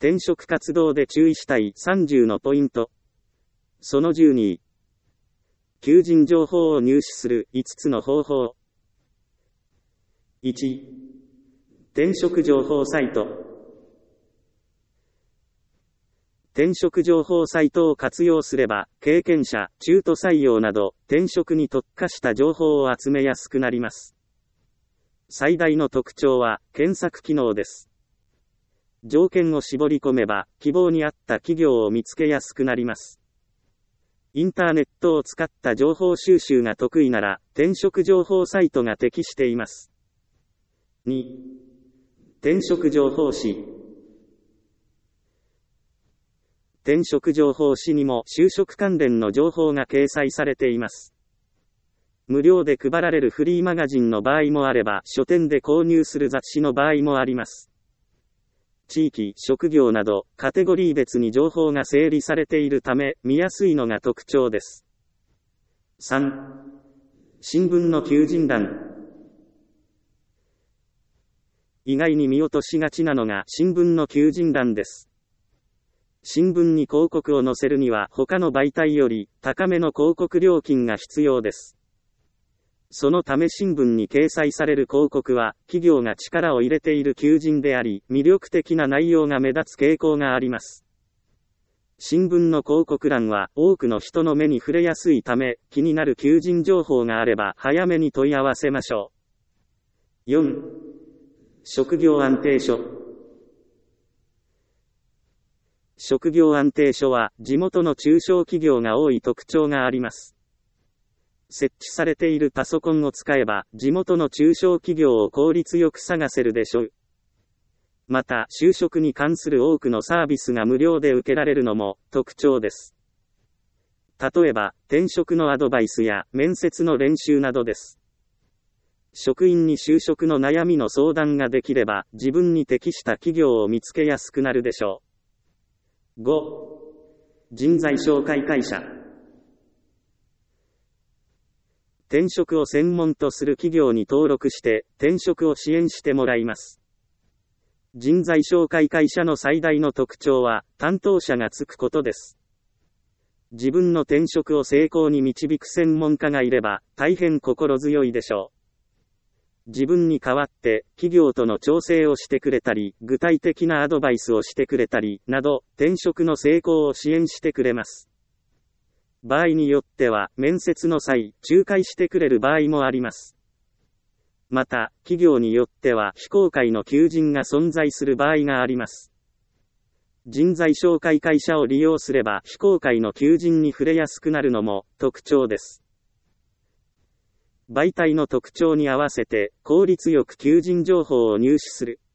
転職活動で注意したい30のポイント。その12。求人情報を入手する5つの方法。1、転職情報サイト。転職情報サイトを活用すれば、経験者、中途採用など、転職に特化した情報を集めやすくなります。最大の特徴は、検索機能です。条件を絞り込めば、希望に合った企業を見つけやすくなります。インターネットを使った情報収集が得意なら、転職情報サイトが適しています。2、転職情報誌。転職情報誌にも就職関連の情報が掲載されています。無料で配られるフリーマガジンの場合もあれば、書店で購入する雑誌の場合もあります。地域、職業など、カテゴリー別に情報が整理されているため、見やすいのが特徴です。3、新聞の求人欄。意外に見落としがちなのが新聞の求人欄です。新聞に広告を載せるには他の媒体より高めの広告料金が必要です。そのため新聞に掲載される広告は企業が力を入れている求人であり、魅力的な内容が目立つ傾向があります。新聞の広告欄は多くの人の目に触れやすいため、気になる求人情報があれば早めに問い合わせましょう。4、職業安定所。職業安定所は地元の中小企業が多い特徴があります。設置されているパソコンを使えば地元の中小企業を効率よく探せるでしょう。また、就職に関する多くのサービスが無料で受けられるのも特徴です。例えば、転職のアドバイスや面接の練習などです。職員に就職の悩みの相談ができれば、自分に適した企業を見つけやすくなるでしょう。5、人材紹介会社。転職を専門とする企業に登録して、転職を支援してもらいます。人材紹介会社の最大の特徴は、担当者がつくことです。自分の転職を成功に導く専門家がいれば、大変心強いでしょう。自分に代わって、企業との調整をしてくれたり、具体的なアドバイスをしてくれたり、など、転職の成功を支援してくれます。場合によっては、面接の際、仲介してくれる場合もあります。また、企業によっては、非公開の求人が存在する場合があります。人材紹介会社を利用すれば、非公開の求人に触れやすくなるのも特徴です。媒体の特徴に合わせて、効率よく求人情報を入手する。